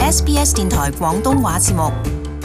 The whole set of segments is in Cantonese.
SBS 電台廣東話節目。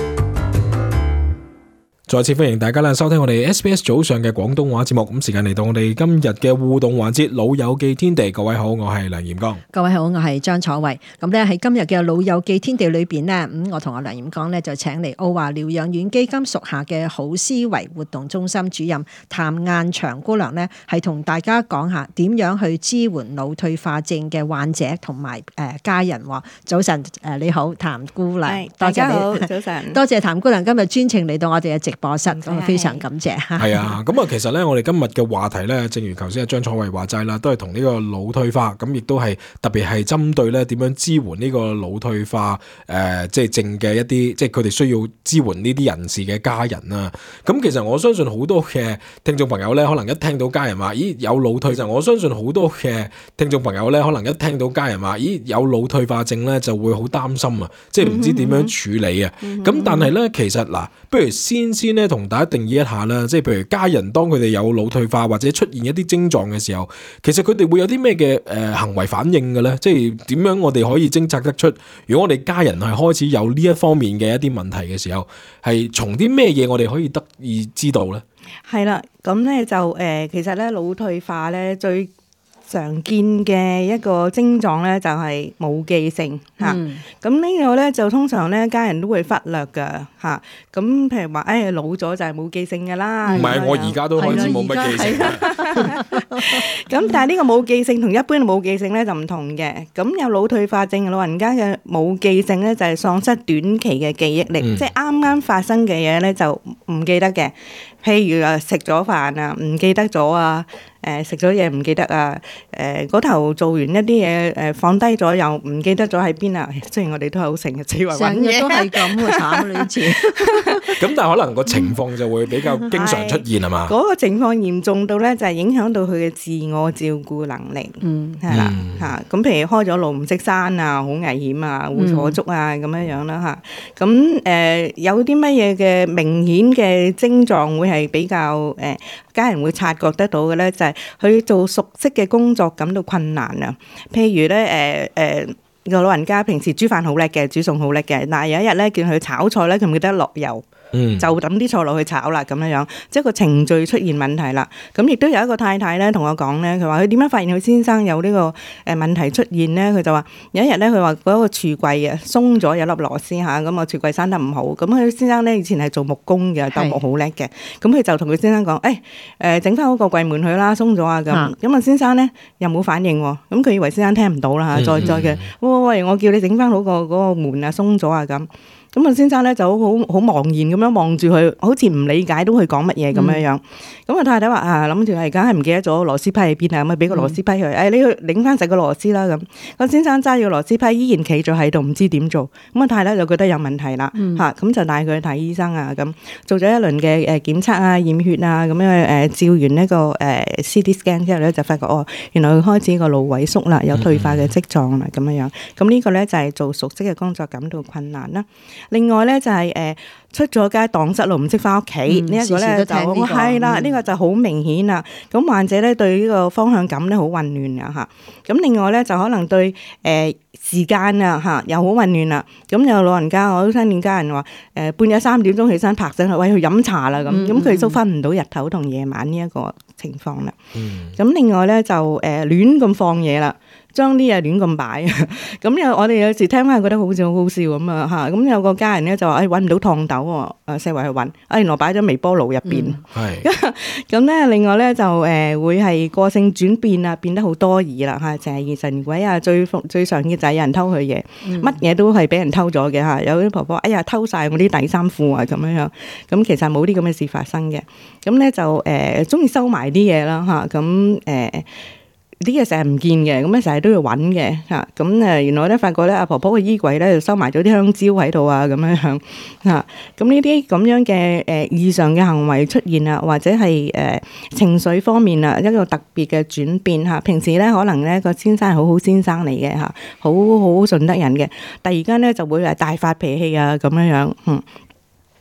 再次歡迎大家啦，收聽我哋 SBS 早上嘅廣東話節目。咁時間嚟到我哋今日嘅互動環節，老友記天地。各位好，我係梁炎剛。 各位好，我係張楚慧。咁咧喺今日嘅老友記天地裏邊呢，我同阿梁炎剛呢就請嚟澳華療養院基金屬下嘅好思維活動中心主任譚雁翔姑娘呢，係同大家講下點樣去支援腦退化症嘅患者同埋家人。早晨，你好，譚姑娘。 大家好，早晨。 多謝譚姑娘今日專程嚟到我哋嘅直播室，咁非常感謝。 係啊，咁啊，其實咧，我哋今日嘅話題咧，正如頭先阿張楚慧話齋啦，都係同呢個腦退化，咁亦都係特別係針對咧點樣支援呢個腦退化即係症嘅一啲，即係佢哋需要支援呢啲人士嘅家人啊。咁其實我相信好多嘅聽眾朋友咧，可能一聽到家人話咦有腦退症，我相信好多嘅聽眾朋友咧，可能一聽到家人話咦有腦退化症咧，就會好擔心啊，即係唔知點樣處理啊。咁但係咧，其實嗱，不如先咧同大家定義一下啦，即係譬如家人當佢哋有腦退化或者出現一啲症狀嘅時候，其實佢哋會有啲咩嘅行為反應嘅咧？即係點樣我哋可以偵測得出？如果我哋家人係開始有呢一方面嘅一啲問題嘅時候，係從啲咩嘢我哋可以得以知道咧？係啦， 咁咧就其實咧腦退化咧最常見嘅一個症狀咧就係冇記性嚇，咁呢個咧就通常咧家人都會忽略噶嚇。咁譬如話老咗就係冇記性噶啦， 唔係我而家都開始冇乜記性。 咁但係呢個冇記性同一般嘅冇記性咧就唔同嘅。咁有腦退化症嘅老人家嘅冇記性咧就係喪失短期嘅記憶力，即係啱啱發生嘅嘢咧就唔記得嘅。譬如食咗飯啊唔記得咗啊，食咗嘢唔記得啊，嗰頭做完一啲嘢放低咗又唔記得咗喺邊啊。雖然我哋都係好成日自揾嘢， 成日都係咁啊，慘呢次。 咁但係可能個情況就會比較經常出現係嘛？ 嗰個情況嚴重到咧就係影響到佢嘅自我照顧能力，係啦嚇。咁譬如開咗路唔識閂啊，好危險啊，會坐足啊咁樣啦嚇。咁有啲乜嘢嘅明顯嘅症狀會係比較家人會察覺得到嘅咧，就係佢做熟悉嘅工作感到困難啊。譬如咧個老人家平時煮飯好叻嘅，煮餸好叻嘅，但係有一日咧叫佢炒菜咧，佢唔記得落油。就抌啲菜落去炒啦，咁樣即係個程序出現問題啦。咁亦都有一個太太咧同我講咧，佢話佢點樣發現佢先生有呢個問題出現咧？佢就話有一日咧，佢話嗰個櫥櫃啊鬆咗有粒螺絲嚇，咁個櫥櫃閂得唔好。咁佢先生咧以前係做木工嘅，鬥木好叻嘅。咁佢就同佢先生講：整翻好個櫃門佢啦，鬆咗啊咁。咁啊先生咧又冇反應喎。咁佢以為先生聽唔到啦嚇，再嘅喂，我叫你整翻好嗰個門啊鬆咗啊咁。咁啊，先生咧就好茫然咁樣望住佢，好似唔理解到佢講乜嘢咁樣。咁啊，太太話諗住係梗係唔記得咗螺絲批喺邊啊，咁啊俾個螺絲批佢。你去擰翻實個螺絲啦咁。個先生揸住個螺絲批依然企咗喺度，唔知點做。咁啊，太太就覺得有問題啦嚇，咁就帶佢去睇醫生啊咁，做咗一輪嘅檢測啊、驗血啊咁樣照完呢個CT scan 之後咧，就發覺原來佢開始個腦萎縮啦，有退化嘅跡象啦咁樣。咁呢個咧就係做熟悉嘅工作感到困難啦。另外咧就係出咗街蕩失路唔識翻屋企，呢一個咧就係啦，呢個就好明顯啦。咁患者咧對呢個方向感咧好混亂啊嚇。咁另外咧就可能對時間啊嚇又好混亂啦。咁有老人家我都聽見家人話半夜3點鐘起身拍醒佢，喂去飲茶啦咁。咁佢都分唔到日頭同夜晚呢一個情況啦。咁另外咧就亂咁放嘢啦。將啲嘢亂咁擺，咁我哋有時聽翻覺得好似好好笑咁啊嚇！咁有個家人咧就話揾唔到燙斗喎，四圍去揾，原來擺咗微波爐入邊。咁咧另外咧就會係個性轉變啊，變得好多疑啦嚇，成日疑神疑鬼啊，最常見就係有人偷佢嘢，乜嘢都係俾人偷咗嘅嚇。有啲婆婆偷晒我啲底衫褲啊咁樣，咁其實冇啲咁嘅事發生嘅。咁咧就中意收埋啲嘢啦嚇，咁啲嘢成日唔見嘅，咁咧成日都要揾嘅嚇。咁原來咧發覺咧阿婆婆嘅衣櫃咧就收埋咗啲香蕉喺度啊咁樣嚇。咁呢啲咁樣嘅異常嘅行為出現啊，或者係情緒方面啊一個特別嘅轉變嚇。平時咧可能咧個先生係好好先生嚟嘅嚇，好好順得人嘅，但而家咧就會大發脾氣啊咁樣。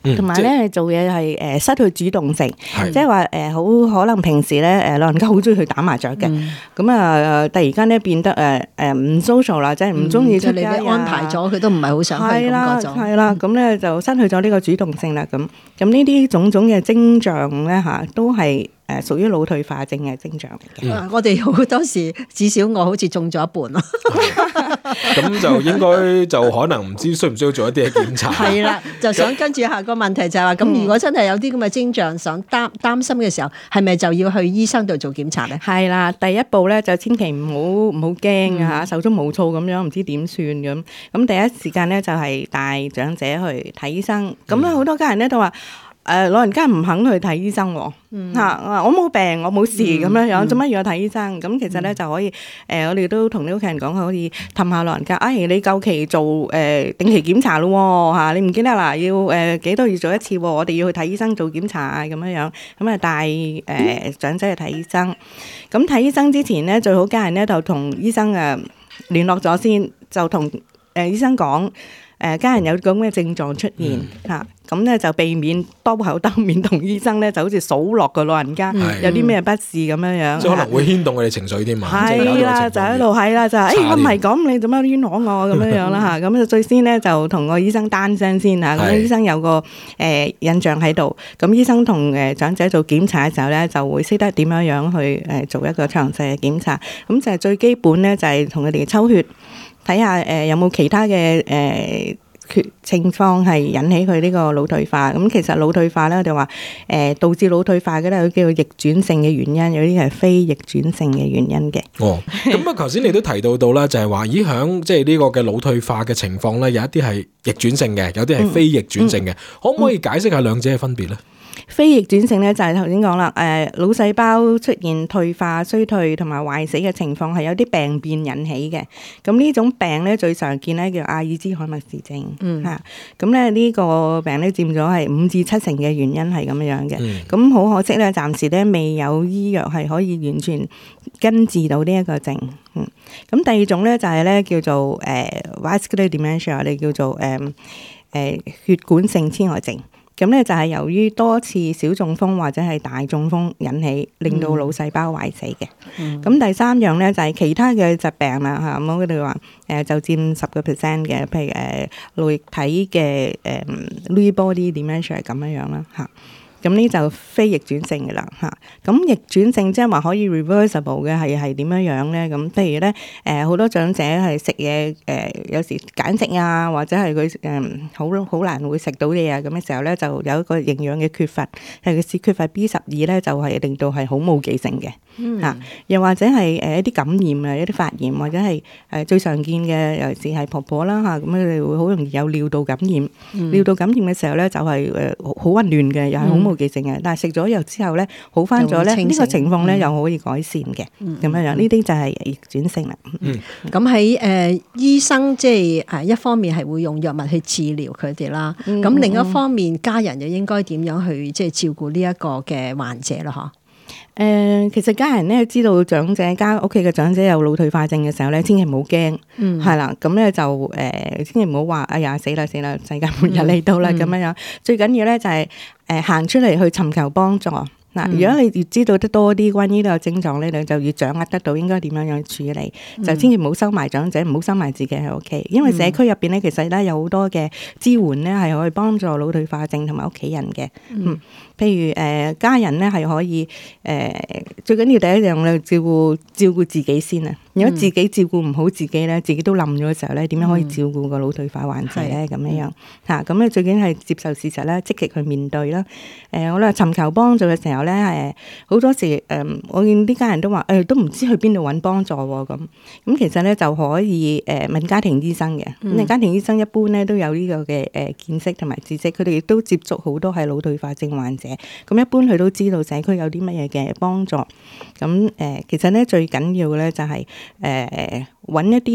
同埋咧做嘢係失去主動性， 係即係話好可能平時咧老人家好中意去打麻雀嘅，咁啊突然間咧變得唔 social 啦，即係唔中意出街啊， 你安排咗佢都唔係好想去咁嗰種。 係啦，咁咧就失去咗呢個主動性啦。咁呢啲種種嘅徵象咧嚇，都係屬於腦退化症嘅徵象嚟嘅。 我哋好多時至少我好似中咗一半咯。 咁就應該就可能唔知需唔需要做一啲嘅檢查。 係啦，就想跟住下個問題就係話，咁如果真係有啲咁嘅徵象，想擔心嘅時候，係咪就要去醫生度做檢查咧？ 係啦，第一步咧就千祈唔好驚啊嚇，手足無措咁樣，唔知點算咁。咁第一時間咧就係帶長者去睇醫生。咁咧好多家人咧都話，老人家唔肯去睇醫生喎，我冇病，我冇事咁樣樣，做乜要去睇醫生？咁其實咧就可以，我哋都同啲屋企人講，可以氹下老人家，你夠期做定期檢查咯嚇，你唔記得啦？要幾多月做一次？我哋要去睇醫生做檢查啊咁樣樣，咁啊帶長者去睇醫生。咁睇醫生之前咧，最好家人咧就同醫生聯絡咗先，就同醫生講。家人有咁嘅症狀出現嚇，咁咧就避免多口兜面同醫生咧就好似數落個老人家有啲咩不是咁樣樣， 即可能會牽動佢哋情緒添嘛。 係啦，就喺度係啦，就我唔係咁，你做乜冤枉我咁樣樣啦嚇？咁就最先咧就同個醫生單聲先嚇，咁醫生有個印象喺度，咁醫生同長者做檢查嘅時候咧就會識得點樣樣去做一個詳細嘅檢查，咁就係最基本咧就係同佢哋抽血。睇下有冇其他嘅情況係引起佢呢個腦退化。咁其實腦退化咧，我哋話導致腦退化嘅咧，佢叫做逆轉性嘅原因，有啲係非逆轉性嘅原因嘅。 哦，咁啊，頭先你都提到啦，就係話咦響即係呢個嘅腦退化嘅情況咧，有一啲係逆轉性嘅，有啲係非逆轉性嘅，可唔可以解釋下兩者嘅分別咧？ 非逆轉性咧就係頭先講啦，腦細胞出現退化、衰退同埋壞死嘅情況係有啲病變引起嘅。咁呢種病咧最常見咧叫阿爾茲海默氏症嚇。咁咧呢個病咧佔咗係5至7成嘅原因係咁樣嘅。咁好可惜咧，暫時咧未有醫藥係可以完全根治到呢一個症。咁第二種咧就係咧叫做vascular dementia， 我哋叫做血管性痴呆症。咁咧就係由於多次小中風或者係大中風引起，令到腦細胞壞死嘅。咁第三樣咧就係其他嘅疾病啦嚇，咁我哋話就佔10% 嘅，譬如腦液體嘅Lewy body dementia 咁樣樣啦嚇。咁呢就非逆轉性嘅啦嚇。咁逆轉性即係話可以 reversible 嘅係點樣樣咧？咁譬如咧好多長者係食嘢有時揀食啊，或者係佢好難會食到嘢啊，咁嘅時候咧就有一個營養嘅缺乏，尤其是缺乏 B12咧，就係令到係好冇記性嘅嚇。又或者係一啲感染啊，一啲發炎或者係最常見嘅，尤其是係婆婆啦嚇，咁佢哋會好容易有尿道感染。尿道感染嘅時候咧就係好混亂嘅，又係好冇記性嘅，但係食咗藥之後咧好翻咗咧，呢個情況咧又可以改善嘅，咁樣樣呢啲就係逆轉性啦。 咁喺醫生即係一方面係會用藥物去治療佢哋啦，咁另一方面家人又應該點樣去即係照顧呢一個嘅患者啦？嗬？ 其實家人咧知道長者屋企嘅長者有腦退化症嘅時候咧，千祈唔好驚，係啦，咁咧就千祈唔好話哎呀死啦，世界末日嚟到啦咁樣樣。最緊要咧就係行出嚟去尋求幫助。嗱，如果你越知道得多啲關於呢個症狀咧，你就越掌握得到應該點樣樣處理。就千祈唔好收埋長者，唔好收埋自己喺屋企，因為社區入邊咧其實咧有好多嘅支援咧係可以幫助腦退化症同埋屋企人嘅。譬如家人咧係可以最緊要第一樣咧照顧自己先啊！如果自己照顧唔好自己咧，自己都冧咗嘅時候咧，點樣可以照顧個腦退化患者咧？咁樣樣嚇，咁咧最緊係接受事實啦，積極去面對啦。我哋尋求幫助嘅時候咧，好多時我見啲家人都話都唔知去邊度揾幫助喎咁其實咧就可以問家庭醫生嘅。咁家庭醫生一般咧都有呢個嘅見識同埋知識，佢哋亦都接觸好多係腦退化症患者。咁一般佢都知道社區有啲乜嘢嘅幫助。咁其實咧最緊要嘅咧就係揾一啲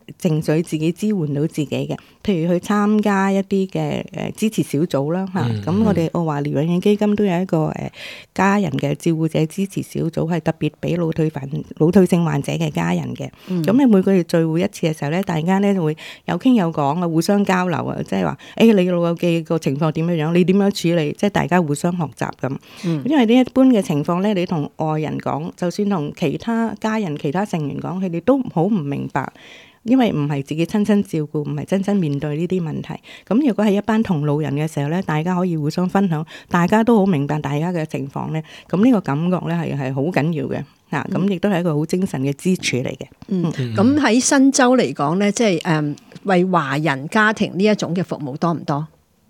情緒自己支援到自己嘅，譬如去參加一啲嘅支持小組啦嚇。咁我哋澳華療養院基金都有一個家人嘅照顧者支持小組，係特別俾腦退性患者嘅家人嘅。咁你每個月聚會一次嘅時候咧，大家咧就會有傾有講啊，互相交流啊，即係話你老友記個情況點樣樣，你點樣處理，即係大家互相學習咁。因為呢一般嘅情況咧，你同外人講，就算同其他家人、其他成員講，佢哋都好唔明白。因為唔係自己親身照顧，唔係真正面對呢啲問題。咁如果係一班同路人嘅時候咧，大家可以互相分享，大家都好明白大家嘅情況咧。咁呢個感覺咧係好緊要嘅嚇。咁亦都係一個好精神嘅支柱嚟嘅。 咁喺新州嚟講咧，即係為華人家庭呢一種嘅服務多唔多？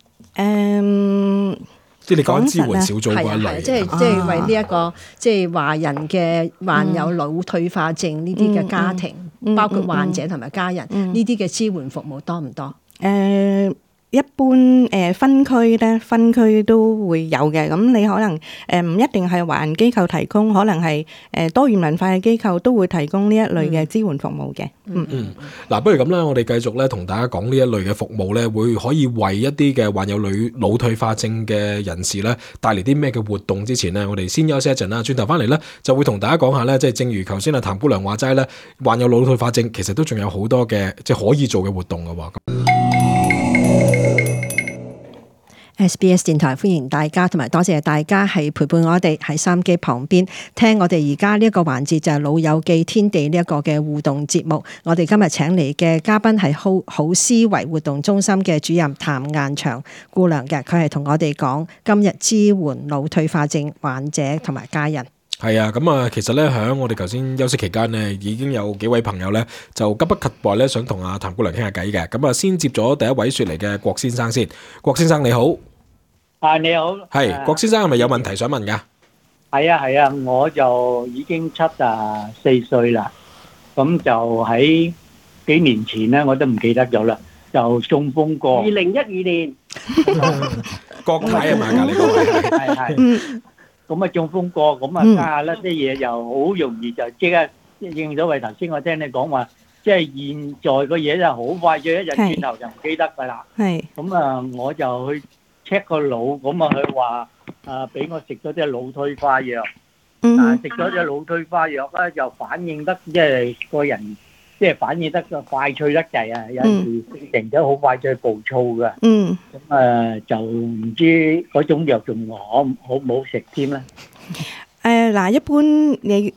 即係你講支援小組嗰一類， 即係為呢一個即係華人嘅患有腦退化症呢啲嘅家庭，包括患者同埋家人呢啲嘅支援服務多唔多？ 一般分區都會有嘅。咁你可能唔一定係華人機構提供，可能係多元文化嘅機構都會提供呢一類嘅支援服務嘅。 嗱，不如咁啦，我哋繼續咧同大家講呢一類嘅服務咧，會可以為一啲嘅患有腦退化症嘅人士咧帶嚟啲咩嘅活動之前呢，我哋先休息一陣啦。轉頭翻嚟咧就會同大家講下咧，即係正如頭先阿譚姑娘話齋咧，患有腦退化症其實都仲有好多嘅即係可以做嘅活動嘅喎。 SBS 電台歡迎大家，同埋多謝大家係陪伴我哋喺收音機旁邊聽我哋而家呢一個環節，就係老友記天地呢一個嘅互動節目。我哋今日請嚟嘅嘉賓係好思維活動中心嘅主任譚雁翔姑娘嘅，佢係同我哋講今日支援腦退化症患者同埋家人。 係啊，咁啊，其實咧喺我哋頭先休息期間呢，已經有幾位朋友咧就急不及待咧想同阿譚姑娘傾下偈嘅。咁啊，先接咗第一位說嚟嘅郭先生先。郭先生你好， 你好， 係郭先生係咪有問題想問噶？ 係啊，我就已經74歲啦，咁就喺幾年前咧，我都唔記得咗啦，就中風過。2012年， 郭太係咪隔籬嗰位？係。 咁啊中風過，咁啊家下咧啲嘢又好容易就即刻應咗。為頭先我聽你講話，即係現在個嘢就好快，咗一日轉頭就唔記得噶啦。係。咁啊，我就去 check 個腦，咁啊佢話俾我食咗啲腦退化藥，但係食咗啲腦退化藥咧，就反應得即係個人即係反應得快脆得滯啊！有時性情都好快脆暴躁噶。咁就唔知嗰種藥仲好唔好食添咧？ 嗱，一般你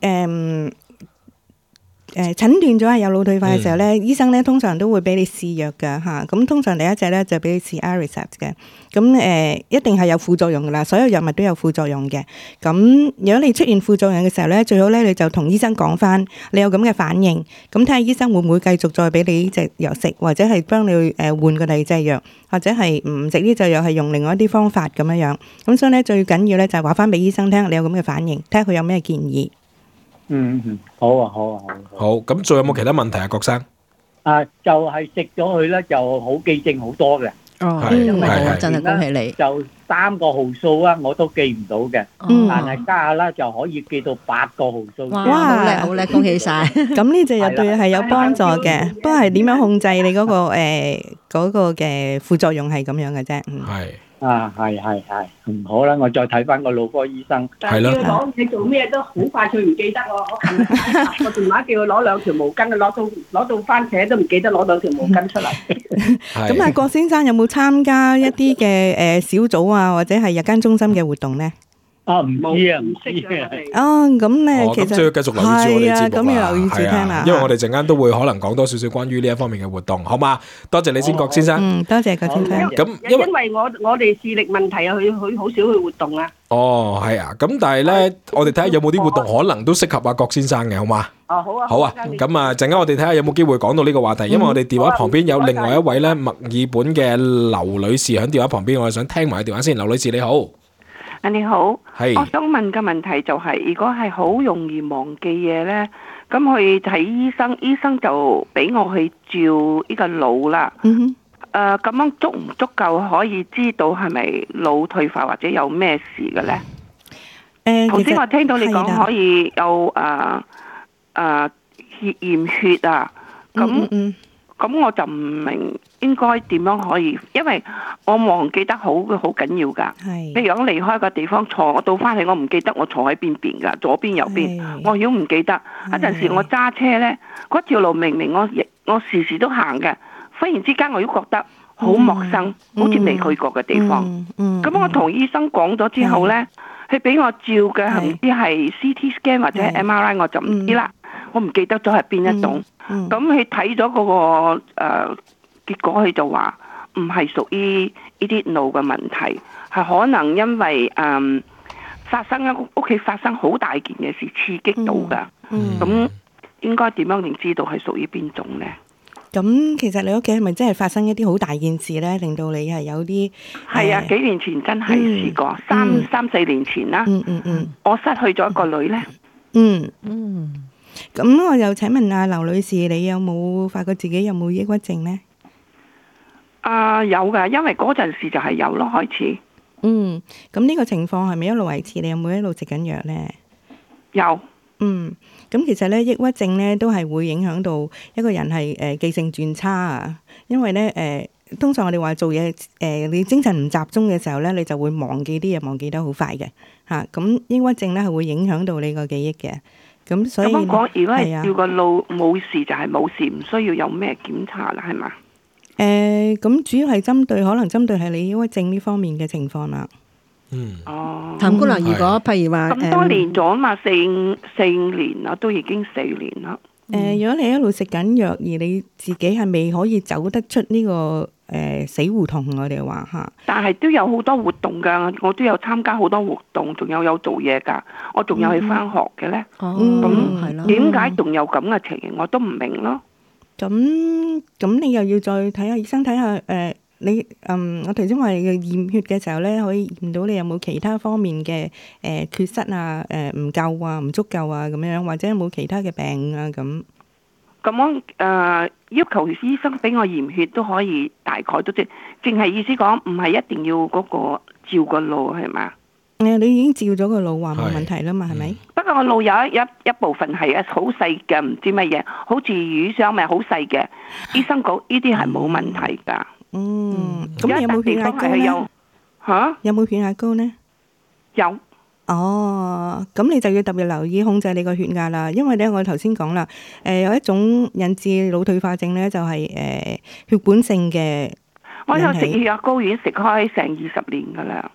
診斷咗係有腦退化嘅時候咧，醫生咧通常都會俾你試藥㗎嚇。咁通常第一隻咧就俾你試 Aricept 嘅。咁一定係有副作用㗎啦，所有藥物都有副作用嘅。咁如果你出現副作用嘅時候咧，最好咧你就同醫生講返你有咁嘅反應，咁睇下醫生會唔會繼續再俾你呢隻藥食，或者係幫你換個第二隻藥，或者係唔食呢隻藥係用另外一啲方法咁樣樣。咁所以咧最緊要咧就係話返俾醫生聽你有咁嘅反應，睇下佢有咩建議。 好啊。 好，咁仲有冇其他問題啊，郭生？ 就係食咗佢咧，就好記性好多嘅。 係真係恭喜你。 就3個號數啊，我都記唔到嘅。但係家下咧就可以記到8個號數。 哇，好叻，恭喜晒！ 咁呢隻藥對係有幫助嘅，不過係點樣控制你嗰個嘅副作用係咁樣嘅啫。 係。 係，好啦，我再睇翻個腦科醫生。 係啦。 攞你做咩都好快脆唔記得喎！我琴日打個電話叫佢攞2條毛巾，攞到番茄都唔記得攞2條毛巾出嚟。 咁啊，郭先生有冇參加一啲嘅小組啊，或者係日間中心嘅活動咧？ 唔知啊，唔識啊。 咁咧其實要繼續留意住我哋節目啦。 咁要留意住聽啦。 因為我哋陣間都會可能講多少少關於呢一方面嘅活動，好嘛？多謝你先，郭先生。 多謝郭先生。 咁因為我哋視力問題啊，佢好少去活動啊。 係啊。咁但係咧，我哋睇下有冇啲活動可能都適合阿郭先生嘅，好嘛？好啊。咁啊，陣間我哋睇下有冇機會講到呢個話題，因為我哋電話旁邊有另外一位咧墨爾本嘅劉女士喺電話旁邊，我哋想聽埋個電話先。劉女士你好。 你好， 係， 我想問嘅問題就係，如果係好容易忘記嘢呢，咁去睇醫生，醫生就俾我去照呢個腦啦。咁樣足唔足夠可以知道係咪腦退化或者有咩事嘅呢？頭先我聽到你講可以有驗血啊，咁咁我就唔明應該點樣可以，因為我忘記得好緊要㗎。譬如我離開個地方坐，我到翻去我唔記得我坐喺邊邊㗎，左邊右邊，我如果唔記得，一陣時我揸車呢，嗰條路明明我時時都行嘅，忽然之間我都覺得好陌生，好似未去過嘅地方。咁我同醫生講咗之後呢，佢俾我照嘅係唔知係 CT scan 或者係 MRI， 我就唔知啦，我唔記得咗係邊一棟。咁佢睇咗嗰個結果，佢就話唔係屬於呢啲腦嘅問題，係可能因為屋企發生好大件嘅事刺激到㗎。咁應該點樣先知道係屬於邊種呢？ 咁其實你屋企係咪真係發生一啲好大件事咧，令到你係有啲？ 係啊，幾年前真係試過，三四年前啦。我失去咗一個女咧。 咁我又請問下劉女士，你有冇發覺自己有冇抑鬱症呢？ 有噶，因為嗰陣時就係有咯，開始。 咁呢個情況係咪一路維持？你有冇一路食緊藥呢？ 有。 咁其實咧，抑鬱症咧都係會影響到一個人係記性轉差啊。因為咧通常我哋話做嘢你精神唔集中嘅時候咧，你就會忘記啲嘢，忘記得好快嘅嚇。咁抑鬱症咧係會影響到你個記憶嘅。咁所以，如果係照個腦冇事就係冇事，唔需要有咩檢查啦，係嘛？ 咁主要係針對係你抑鬱症呢方面嘅情況啦。 譚姑娘，如果譬如話咁多年咗嘛，四年啦，都已經4年啦。 如果你一路食緊藥，而你自己係未可以走得出呢個死胡同，我哋話嚇。但係都有好多活動㗎，我都有參加好多活動，仲有做嘢㗎，我仲有去返學嘅咧。咁點解仲有咁嘅情形，我都唔明咯。咁你又要再睇下醫生，睇下我頭先話驗血嘅時候咧，可以驗到你有冇其他方面嘅缺失啊、唔夠啊、唔足夠啊咁樣，或者有冇其他嘅病啊咁。咁要求醫生俾我驗血都可以，大概都淨係意思講，唔係一定要嗰個照個腦係嘛？你已經照咗個腦，話冇問題啦嘛，係咪？不過我腦有一部分係好細嘅，唔知乜嘢，好似魚箱咪好細嘅。醫生講呢啲係冇問題㗎。咁你有冇血壓高咧？有冇血壓高呢？有。咁你就要特別留意控制你個血壓啦，因為咧我頭先講啦，有一種引致腦退化症咧，就係血管性嘅。我有食血壓高丸，食開成20年㗎啦。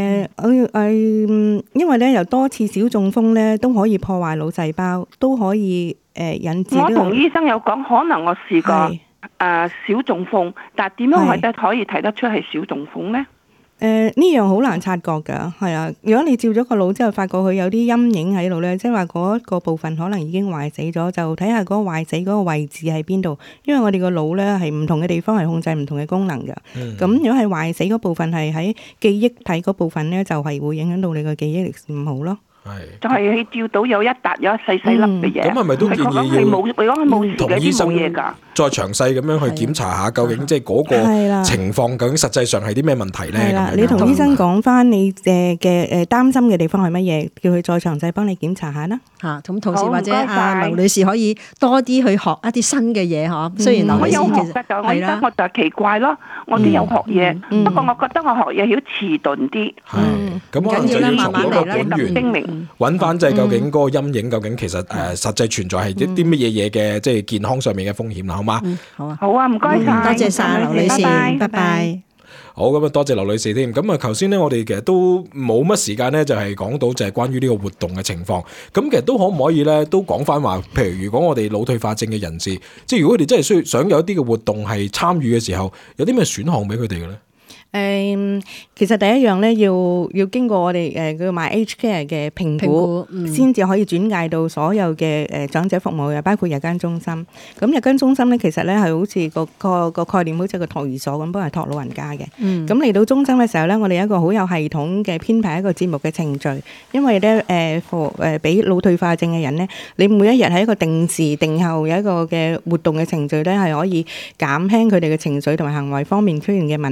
因為咧由多次小中風咧都可以破壞腦細胞，都可以引致。我同醫生有講，可能我試過小中風，但係點樣可以睇得出係小中風呢？呢樣好難察覺㗎，係啊！如果你照咗個腦之後，發覺佢有啲陰影喺度咧，即係話嗰個部分可能已經壞死咗，就睇下嗰個壞死嗰個位置喺邊度。因為我哋個腦咧係唔同嘅地方係控制唔同嘅功能㗎。咁如果係壞死嗰部分係喺記憶體嗰部分咧，就係會影響到你個記憶力唔好咯。就係佢照到有一細粒嘅嘢。咁係咪都建議要同醫生再詳細咁樣去檢查下，究竟即係嗰個情況究竟實際上係啲咩問題咧？係啦，你同醫生講翻你嘅擔心嘅地方係乜嘢，叫佢再詳細幫你檢查下啦。咁同時或者劉女士可以多啲去學一啲新嘅嘢嗬。雖然劉女士其實係啦，我就奇怪咯，我都有學嘢，不過我覺得我學嘢要遲鈍啲。咁可能就要從嗰個本源揾翻即係究竟嗰個陰影究竟其實實際存在係一啲乜嘢嘢嘅即係健康上面嘅風險啦，好嗎？好啊，唔該晒，多謝晒劉女士，拜拜。好，咁啊，多謝劉女士添。咁啊，頭先咧，我哋其實都冇乜時間咧，就係講到就係關於呢個活動嘅情況。咁其實都可唔可以咧，都講翻話，譬如如果我哋腦退化症嘅人士，即係如果佢哋真係想有一啲嘅活動係參與嘅時候，有啲咩選項俾佢哋嘅咧？其實第一樣咧，要經過我哋叫 MyAgeCare 嘅評估，先至可以轉介到所有嘅長者服務嘅，包括日間中心。咁日間中心咧，其實咧係好似個概念，好似個托兒所咁，幫人托老人家嘅。咁嚟到中心嘅時候咧，我哋有一個好有系統嘅編排一個節目嘅程序，因為咧俾腦退化症嘅人咧，你每一日喺一個定時定候有一個嘅活動嘅程序咧，係可以減輕佢哋嘅情緒同埋行為方面出現嘅問題嘅。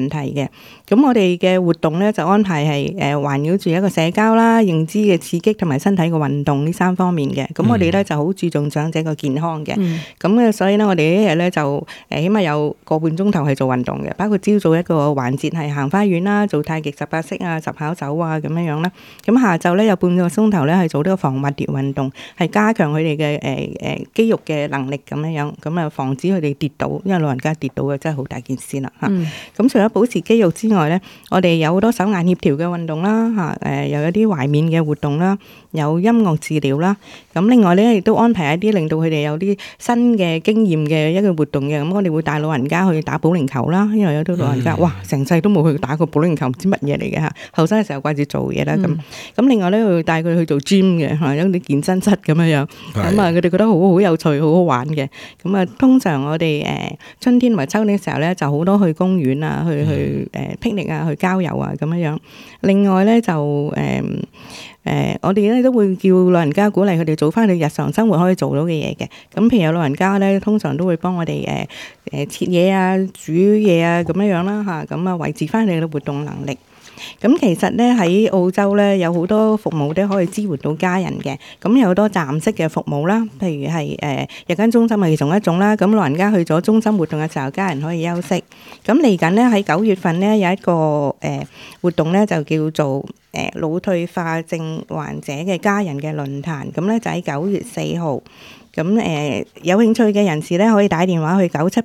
咁我哋嘅活動咧就安排係環繞住一個社交啦、認知嘅刺激同埋身體嘅運動呢3方面嘅。咁我哋咧就好注重長者嘅健康嘅。咁所以咧我哋一日咧就起碼有個半鐘頭係做運動嘅，包括朝早一個環節係行花園啦、做太極18式啊、10跑走啊咁樣啦。咁下晝咧有半個鐘頭咧係做呢個防滑跌運動，係加強佢哋嘅肌肉嘅能力咁樣，咁啊防止佢哋跌倒，因為老人家跌倒嘅真係好大件事啦嚇。咁除咗保持肌肉之外咧，我哋有好多手眼協調嘅運動啦嚇，又有啲懷緬嘅活動啦，有音樂治療啦。咁另外咧亦都安排一啲令到佢哋有啲新嘅經驗嘅一個活動嘅。咁我哋會帶老人家去打保齡球啦，因為有啲老人家哇成世都冇去打過保齡球，唔知乜嘢嚟嘅嚇。後生嘅時候掛住做嘢啦咁另外咧會帶佢去做 gym 嘅嚇，有啲健身室咁樣。咁啊佢哋覺得好有趣，好好玩嘅。咁啊通常我哋春天同埋秋天嘅時候咧就好多去公園啊，去picnic啊，去郊遊啊咁樣。另外咧就我哋咧都會叫老人家鼓勵佢哋做翻佢日常生活可以做到嘅嘢嘅。咁譬如有老人家咧，通常都會幫我哋切嘢啊、煮嘢啊咁樣啦嚇，咁啊維持翻佢哋嘅活動能力。咁其實咧喺澳洲咧有好多服務都可以支援到家人嘅。咁有好多站式嘅服務啦，譬如係日間中心係其中一種啦。咁老人家去咗中心活動嘅時候，家人可以休息。咁嚟緊咧喺9月份咧有一個活動咧就叫做腦退化症患者嘅家人嘅論壇。咁咧就喺9月4號。咁有興趣嘅人士咧可以打電話去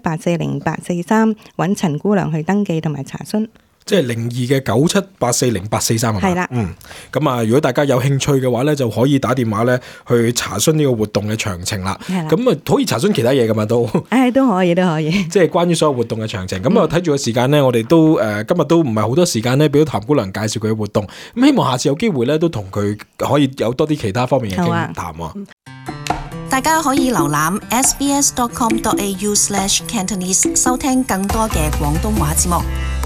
97840843揾陳姑娘去登記同埋查詢。 即係02嘅97840843 係啦。 咁啊，如果大家有興趣嘅話咧，就可以打電話咧去查詢呢個活動嘅詳情啦。咁啊，可以查詢其他嘢噶嘛都？都可以。即係關於所有活動嘅詳情。咁啊，睇住個時間咧，我哋都今日都唔係好多時間咧，俾到譚姑娘介紹佢嘅活動。咁希望下次有機會咧，都同佢可以有多啲其他方面嘅傾談啊。 大家可以瀏覽 sbs.com.au/Cantonese 收聽更多嘅廣東話節目。